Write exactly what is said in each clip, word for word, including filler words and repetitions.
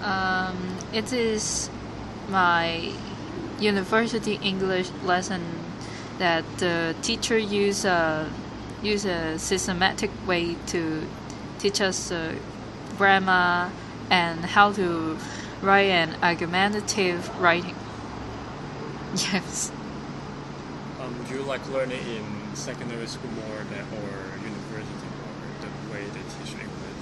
Um, it is my university English lesson that the teacher use a use a systematic way to teach us uh, grammar and how to write an argumentative writing. Yes. Um, do you like learning in secondary school more than or university more the way they teach English?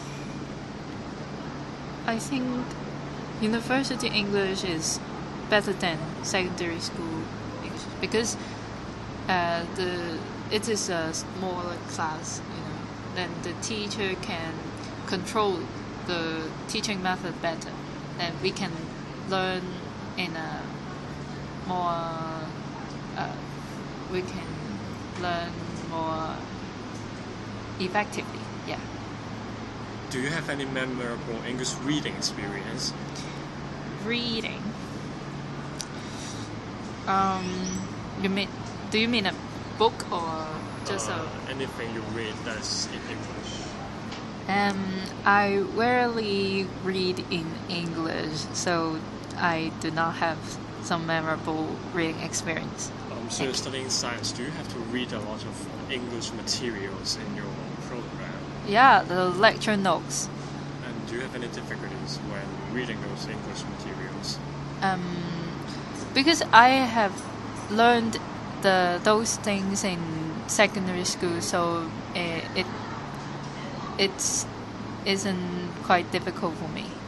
I think university English is better than secondary school English because uh, the it is a smaller class, you know. Then the teacher can control the teaching method better. Then we can learn in a more. Uh, we can learn more effectively. Yeah. Do you have any memorable English reading experience? Reading. Um, you mean? Do you mean a book or just uh, a? Anything you read that's in English? Um, I rarely read in English, so I do not have some memorable reading experience. Um, so you're studying science. Do you have to read a lot of English materials in your program? Yeah, the lecture notes. And do you have any difficulties when reading those English materials? Um, because I have learned the those things in secondary school, so it, it it's isn't quite difficult for me.